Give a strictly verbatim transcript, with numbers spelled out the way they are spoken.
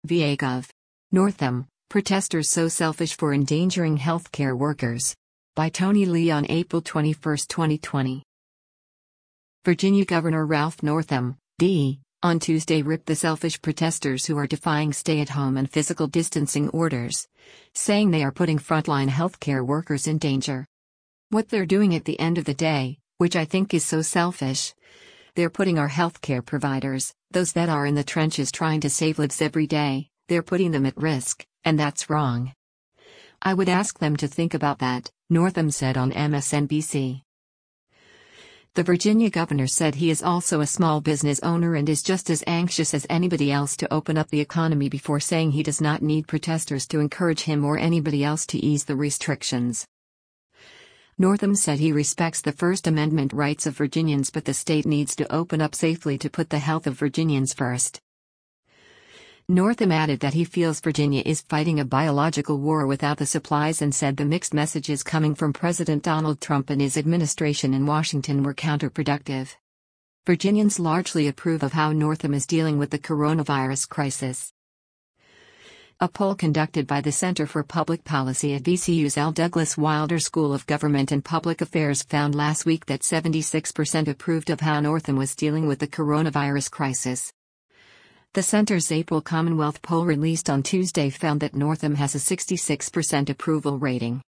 V A Gov. Northam, protesters so selfish for endangering healthcare workers. By Tony Lee on April twenty-first, twenty twenty. Virginia Governor Ralph Northam, D, on Tuesday ripped the selfish protesters who are defying stay-at-home and physical distancing orders, saying they are putting frontline healthcare workers in danger. What they're doing at the end of the day, which I think is so selfish, they're putting our healthcare providers, those that are in the trenches trying to save lives every day, they're putting them at risk, and that's wrong. I would ask them to think about that, Northam said on M S N B C. The Virginia governor said he is also a small business owner and is just as anxious as anybody else to open up the economy before saying he does not need protesters to encourage him or anybody else to ease the restrictions. Northam said he respects the First Amendment rights of Virginians, but the state needs to open up safely to put the health of Virginians first. Northam added that he feels Virginia is fighting a biological war without the supplies and said the mixed messages coming from President Donald Trump and his administration in Washington were counterproductive. Virginians largely approve of how Northam is dealing with the coronavirus crisis. A poll conducted by the Center for Public Policy at V C U's L. Douglas Wilder School of Government and Public Affairs found last week that seventy-six percent approved of how Northam was dealing with the coronavirus crisis. The center's April Commonwealth poll released on Tuesday found that Northam has a sixty-six percent approval rating.